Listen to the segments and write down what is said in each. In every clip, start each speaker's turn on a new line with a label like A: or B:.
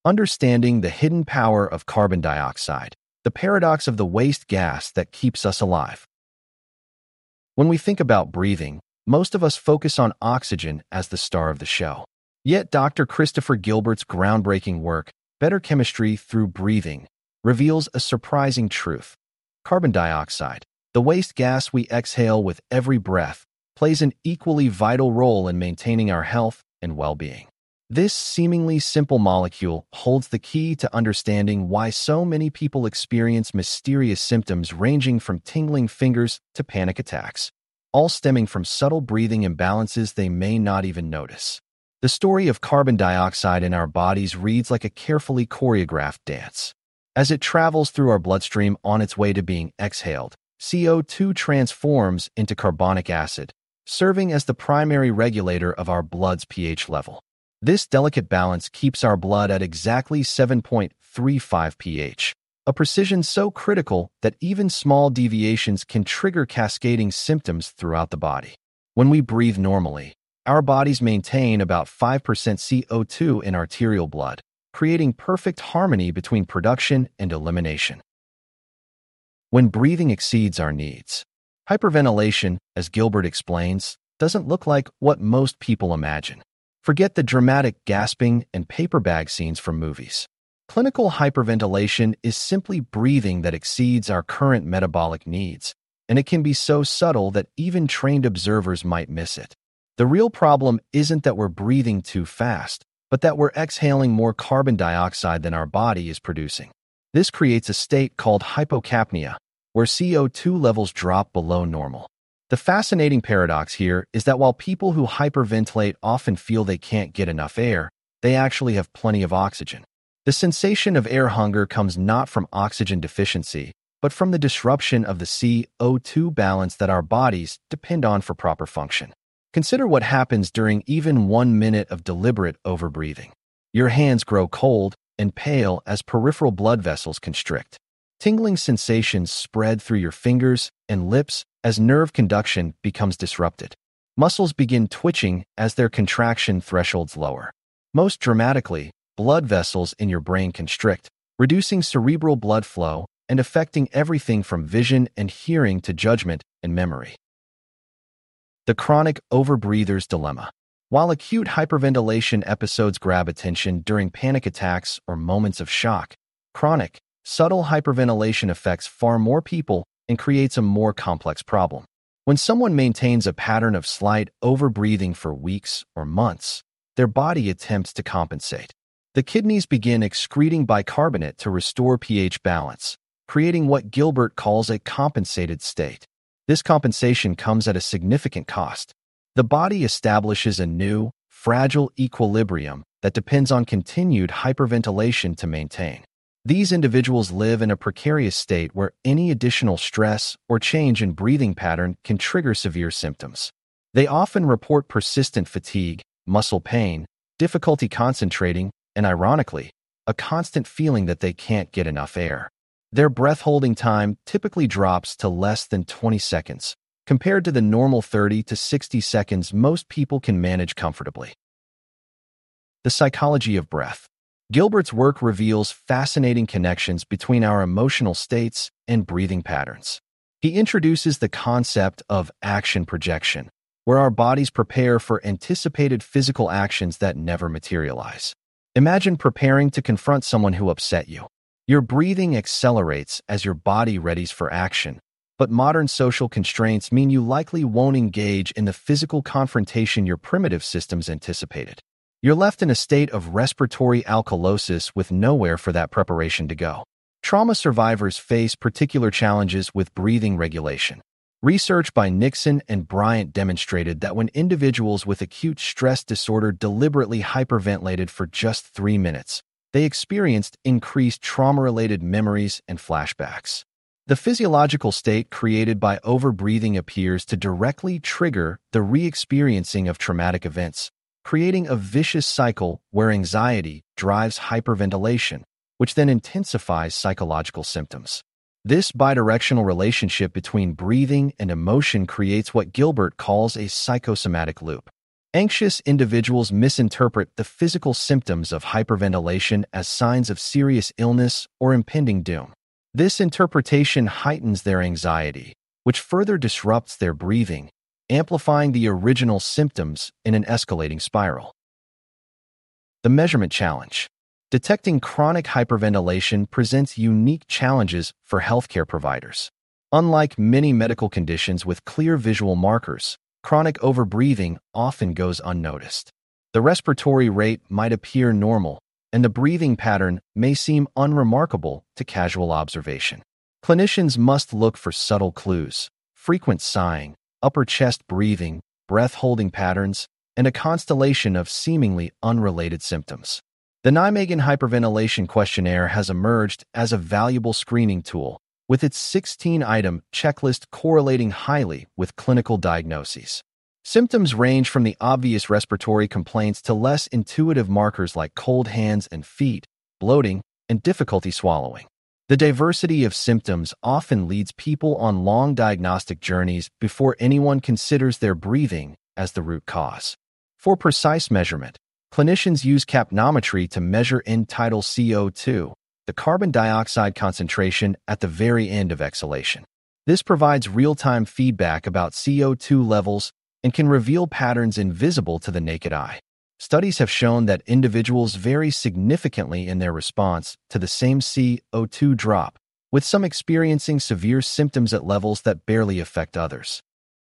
A: Understanding the hidden power of carbon dioxide, the paradox of the waste gas that keeps us alive. When we think about breathing, most of us focus on oxygen as the star of the show. Yet Dr. Christopher Gilbert's groundbreaking work, Better Chemistry Through Breathing, reveals a surprising truth. Carbon dioxide, the waste gas we exhale with every breath, plays an equally vital role in maintaining our health and well-being. This seemingly simple molecule holds the key to understanding why so many people experience mysterious symptoms ranging from tingling fingers to panic attacks, all stemming from subtle breathing imbalances they may not even notice. The story of carbon dioxide in our bodies reads like a carefully choreographed dance. As it travels through our bloodstream on its way to being exhaled, CO2 transforms into carbonic acid, serving as the primary regulator of our blood's pH level. This delicate balance keeps our blood at exactly 7.35 pH, a precision so critical that even small deviations can trigger cascading symptoms throughout the body. When we breathe normally, our bodies maintain about 5% CO2 in arterial blood, creating perfect harmony between production and elimination. When breathing exceeds our needs, hyperventilation, as Gilbert explains, doesn't look like what most people imagine. Forget the dramatic gasping and paper bag scenes from movies. Clinical hyperventilation is simply breathing that exceeds our current metabolic needs, and it can be so subtle that even trained observers might miss it. The real problem isn't that we're breathing too fast, but that we're exhaling more carbon dioxide than our body is producing. This creates a state called hypocapnia, where CO2 levels drop below normal. The fascinating paradox here is that while people who hyperventilate often feel they can't get enough air, they actually have plenty of oxygen. The sensation of air hunger comes not from oxygen deficiency, but from the disruption of the CO2 balance that our bodies depend on for proper function. Consider what happens during even 1 minute of deliberate overbreathing. Your hands grow cold and pale as peripheral blood vessels constrict. Tingling sensations spread through your fingers and lips as nerve conduction becomes disrupted. Muscles begin twitching as their contraction thresholds lower. Most dramatically, blood vessels in your brain constrict, reducing cerebral blood flow and affecting everything from vision and hearing to judgment and memory. The chronic overbreather's dilemma. While acute hyperventilation episodes grab attention during panic attacks or moments of shock, chronic, subtle hyperventilation affects far more people and creates a more complex problem. When someone maintains a pattern of slight overbreathing for weeks or months, their body attempts to compensate. The kidneys begin excreting bicarbonate to restore pH balance, creating what Gilbert calls a compensated state. This compensation comes at a significant cost. The body establishes a new, fragile equilibrium that depends on continued hyperventilation to maintain. These individuals live in a precarious state where any additional stress or change in breathing pattern can trigger severe symptoms. They often report persistent fatigue, muscle pain, difficulty concentrating, and ironically, a constant feeling that they can't get enough air. Their breath-holding time typically drops to less than 20 seconds, compared to the normal 30 to 60 seconds most people can manage comfortably. The psychology of breath. Gilbert's work reveals fascinating connections between our emotional states and breathing patterns. He introduces the concept of action projection, where our bodies prepare for anticipated physical actions that never materialize. Imagine preparing to confront someone who upset you. Your breathing accelerates as your body readies for action, but modern social constraints mean you likely won't engage in the physical confrontation your primitive systems anticipated. You're left in a state of respiratory alkalosis with nowhere for that preparation to go. Trauma survivors face particular challenges with breathing regulation. Research by Nixon and Bryant demonstrated that when individuals with acute stress disorder deliberately hyperventilated for just 3 minutes, they experienced increased trauma-related memories and flashbacks. The physiological state created by overbreathing appears to directly trigger the re-experiencing of traumatic events, creating a vicious cycle where anxiety drives hyperventilation, which then intensifies psychological symptoms. This bidirectional relationship between breathing and emotion creates what Gilbert calls a psychosomatic loop. Anxious individuals misinterpret the physical symptoms of hyperventilation as signs of serious illness or impending doom. This interpretation heightens their anxiety, which further disrupts their breathing, amplifying the original symptoms in an escalating spiral. The measurement challenge. Detecting chronic hyperventilation presents unique challenges for healthcare providers. Unlike many medical conditions with clear visual markers, chronic overbreathing often goes unnoticed. The respiratory rate might appear normal, and the breathing pattern may seem unremarkable to casual observation. Clinicians must look for subtle clues: frequent sighing, upper chest breathing, breath-holding patterns, and a constellation of seemingly unrelated symptoms. The Nijmegen Hyperventilation Questionnaire has emerged as a valuable screening tool, with its 16-item checklist correlating highly with clinical diagnoses. Symptoms range from the obvious respiratory complaints to less intuitive markers like cold hands and feet, bloating, and difficulty swallowing. The diversity of symptoms often leads people on long diagnostic journeys before anyone considers their breathing as the root cause. For precise measurement, clinicians use capnometry to measure end-tidal CO2, the carbon dioxide concentration at the very end of exhalation. This provides real-time feedback about CO2 levels and can reveal patterns invisible to the naked eye. Studies have shown that individuals vary significantly in their response to the same CO2 drop, with some experiencing severe symptoms at levels that barely affect others.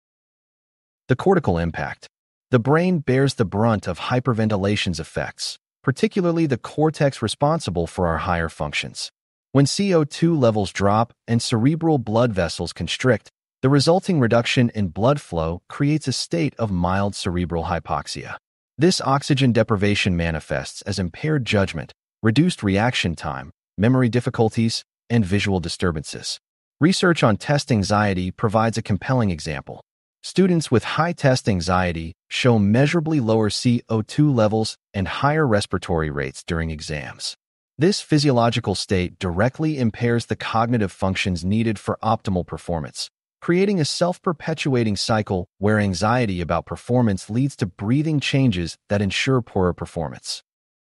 A: The cortical impact. The brain bears the brunt of hyperventilation's effects, particularly the cortex responsible for our higher functions. When CO2 levels drop and cerebral blood vessels constrict, the resulting reduction in blood flow creates a state of mild cerebral hypoxia. This oxygen deprivation manifests as impaired judgment, reduced reaction time, memory difficulties, and visual disturbances. Research on test anxiety provides a compelling example. Students with high test anxiety show measurably lower CO2 levels and higher respiratory rates during exams. This physiological state directly impairs the cognitive functions needed for optimal performance, creating a self-perpetuating cycle where anxiety about performance leads to breathing changes that ensure poorer performance.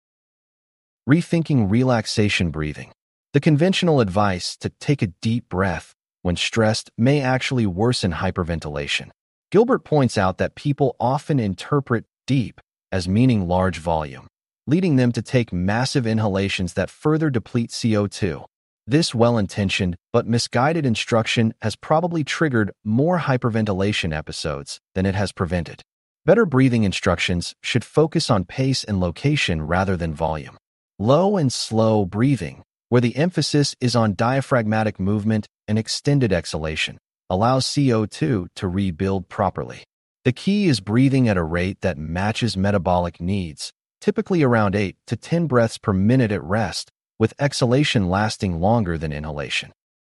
A: Rethinking relaxation breathing. The conventional advice to take a deep breath when stressed may actually worsen hyperventilation. Gilbert points out that people often interpret deep as meaning large volume, leading them to take massive inhalations that further deplete CO2. This well-intentioned but misguided instruction has probably triggered more hyperventilation episodes than it has prevented. Better breathing instructions should focus on pace and location rather than volume. Low and slow breathing, where the emphasis is on diaphragmatic movement and extended exhalation, allows CO2 to rebuild properly. The key is breathing at a rate that matches metabolic needs, typically around 8 to 10 breaths per minute at rest, with exhalation lasting longer than inhalation.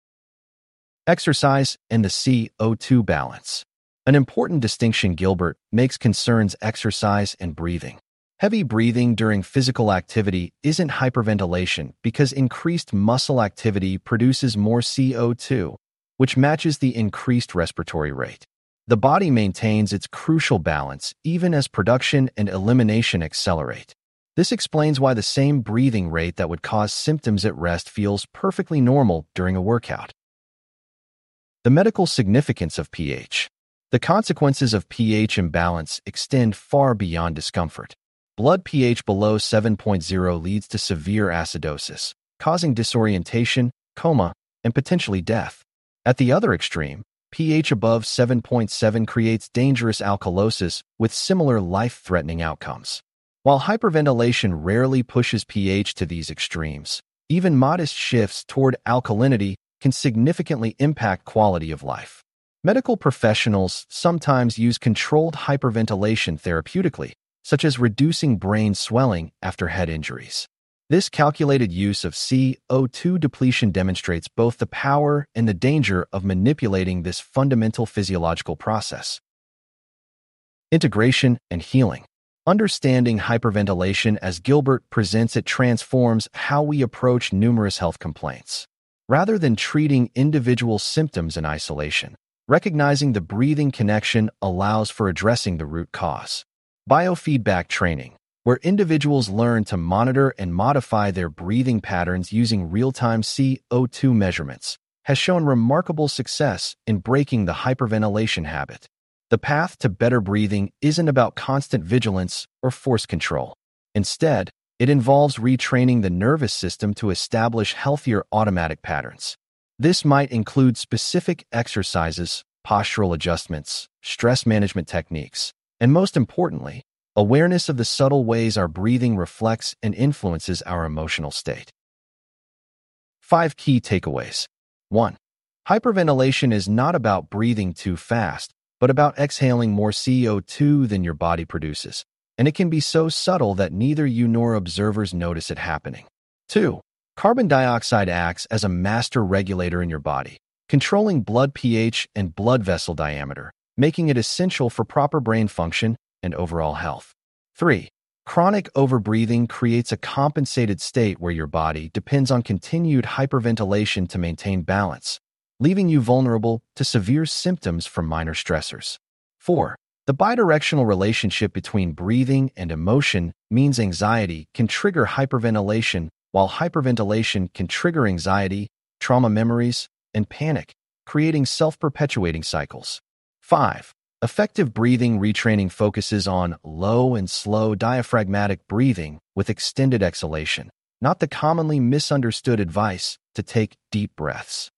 A: Exercise and the CO2 balance. An important distinction Gilbert makes concerns exercise and breathing. Heavy breathing during physical activity isn't hyperventilation because increased muscle activity produces more CO2, which matches the increased respiratory rate. The body maintains its crucial balance even as production and elimination accelerate. This explains why the same breathing rate that would cause symptoms at rest feels perfectly normal during a workout. The medical significance of pH. The consequences of pH imbalance extend far beyond discomfort. Blood pH below 7.0 leads to severe acidosis, causing disorientation, coma, and potentially death. At the other extreme, pH above 7.7 creates dangerous alkalosis with similar life-threatening outcomes. While hyperventilation rarely pushes pH to these extremes, even modest shifts toward alkalinity can significantly impact quality of life. Medical professionals sometimes use controlled hyperventilation therapeutically, such as reducing brain swelling after head injuries. This calculated use of CO2 depletion demonstrates both the power and the danger of manipulating this fundamental physiological process. Integration and healing. Understanding hyperventilation as Gilbert presents it transforms how we approach numerous health complaints. Rather than treating individual symptoms in isolation, recognizing the breathing connection allows for addressing the root cause. Biofeedback training, where individuals learn to monitor and modify their breathing patterns using real-time CO2 measurements, has shown remarkable success in breaking the hyperventilation habit. The path to better breathing isn't about constant vigilance or force control. Instead, it involves retraining the nervous system to establish healthier automatic patterns. This might include specific exercises, postural adjustments, stress management techniques, and most importantly, awareness of the subtle ways our breathing reflects and influences our emotional state. 5 key takeaways. 1. Hyperventilation is not about breathing too fast, but about exhaling more CO2 than your body produces, and it can be so subtle that neither you nor observers notice it happening. 2. Carbon dioxide acts as a master regulator in your body, controlling blood pH and blood vessel diameter, making it essential for proper brain function and overall health. 3. Chronic overbreathing creates a compensated state where your body depends on continued hyperventilation to maintain balance, leaving you vulnerable to severe symptoms from minor stressors. 4. The bidirectional relationship between breathing and emotion means anxiety can trigger hyperventilation, while hyperventilation can trigger anxiety, trauma memories, and panic, creating self-perpetuating cycles. 5. Effective breathing retraining focuses on low and slow diaphragmatic breathing with extended exhalation, not the commonly misunderstood advice to take deep breaths.